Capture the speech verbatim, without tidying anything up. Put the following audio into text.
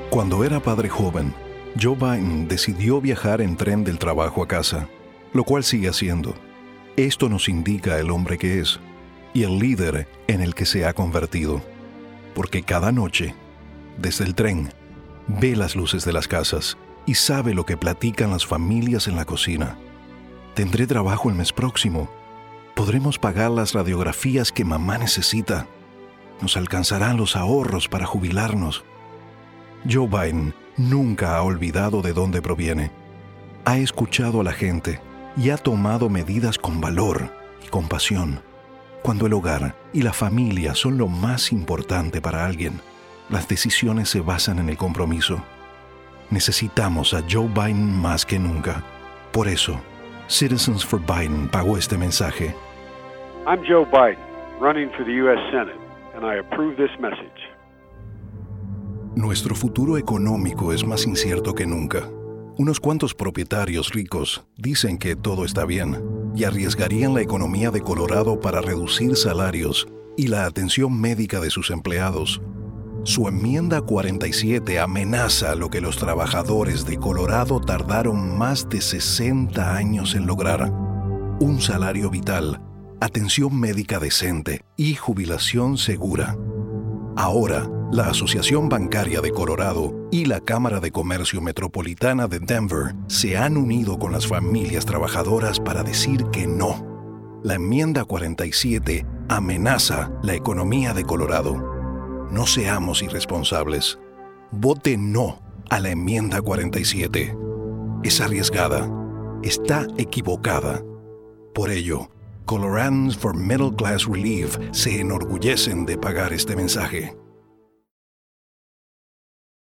Cuando era padre joven, Joe Biden decidió viajar en tren del trabajo a casa, lo cual sigue haciendo. Esto nos indica el hombre que es y el líder en el que se ha convertido. Porque cada noche, desde el tren, ve las luces de las casas y sabe lo que platican las familias en la cocina. Tendré trabajo el mes próximo. Podremos pagar las radiografías que mamá necesita. Nos alcanzarán los ahorros para jubilarnos. Joe Biden nunca ha olvidado de dónde proviene. Ha escuchado a la gente y ha tomado medidas con valor y compasión. Cuando el hogar y la familia son lo más importante para alguien, las decisiones se basan en el compromiso. Necesitamos a Joe Biden más que nunca. Por eso, Citizens for Biden pagó este mensaje. I'm Joe Biden, running for the U S Senate, and I approve this message. Nuestro futuro económico es más incierto que nunca. Unos cuantos propietarios ricos dicen que todo está bien y arriesgarían la economía de Colorado para reducir salarios y la atención médica de sus empleados. Su enmienda cuarenta y siete amenaza lo que los trabajadores de Colorado tardaron más de sesenta años en lograr: un salario vital, atención médica decente y jubilación segura. Ahora, la Asociación Bancaria de Colorado y la Cámara de Comercio Metropolitana de Denver se han unido con las familias trabajadoras para decir que no. La enmienda cuarenta y siete amenaza la economía de Colorado. No seamos irresponsables. Vote no a la enmienda cuarenta y siete. Es arriesgada. Está equivocada. Por ello, Coloradans for Middle Class Relief se enorgullecen de pagar este mensaje.